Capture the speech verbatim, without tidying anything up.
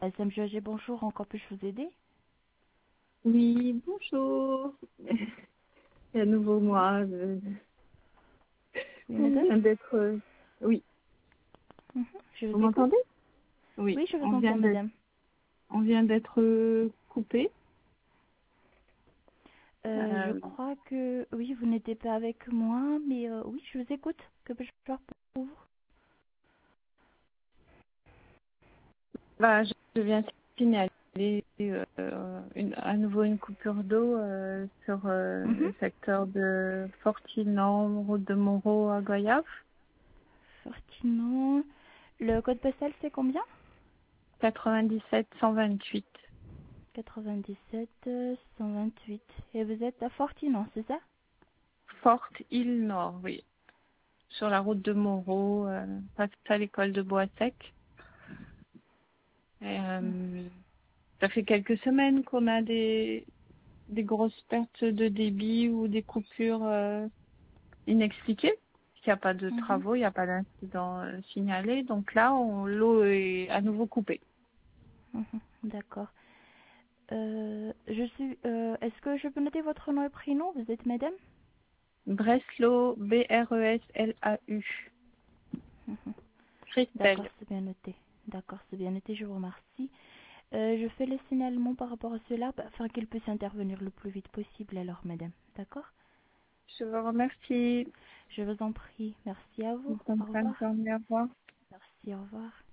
S M G G, bonjour, encore puis-je vous aider? Oui, bonjour. C'est à nouveau moi. Je... Oui, On madame? vient d'être... euh, Oui, Mhm, je vous vous écoute. m'entendez? Oui, Oui, je vous on vient entends, d'être madame. on vient d'être euh, coupé. Euh, je Euh, crois que... Oui, vous n'étiez pas avec moi, mais euh, oui, je vous écoute. Que peux-je faire pour vous? bah, je je viens de signaler euh, une, à nouveau une coupure d'eau euh, sur euh, Mhm. le secteur de Fortinan, route de Moreau à Goyave. Fortino. Le code postal, c'est combien? quatre-vingt-dix-sept cent vingt-huit. quatre-vingt-dix-sept cent vingt-huit. Et vous êtes à Fortino, c'est ça? Forte Île Nord, oui. Sur la route de Moreau, euh, face à l'école de Bois-Sec. Et, euh, ça fait quelques semaines qu'on a des, des grosses pertes de débit ou des coupures euh, inexpliquées. Il n'y a pas de Mhm, travaux, il n'y a pas d'incident euh, signalé. Donc là, on- l'eau est à nouveau coupée. mhm, d'accord. Euh, je suis... euh, Est-ce que je peux noter votre nom et prénom? Vous êtes madame? Breslau, B R E S L A U. Mhm. D'accord, Christelle. c'est bien noté. D'accord, c'est bien noté, je vous remercie. Euh, je fais le signalement par rapport à cela bah, afin qu'il puisse intervenir le plus vite possible alors, madame. D'accord? Je vous remercie. Je vous en prie. Merci à vous. Bonne Au fin de revoir. journée, au revoir. Merci, au revoir.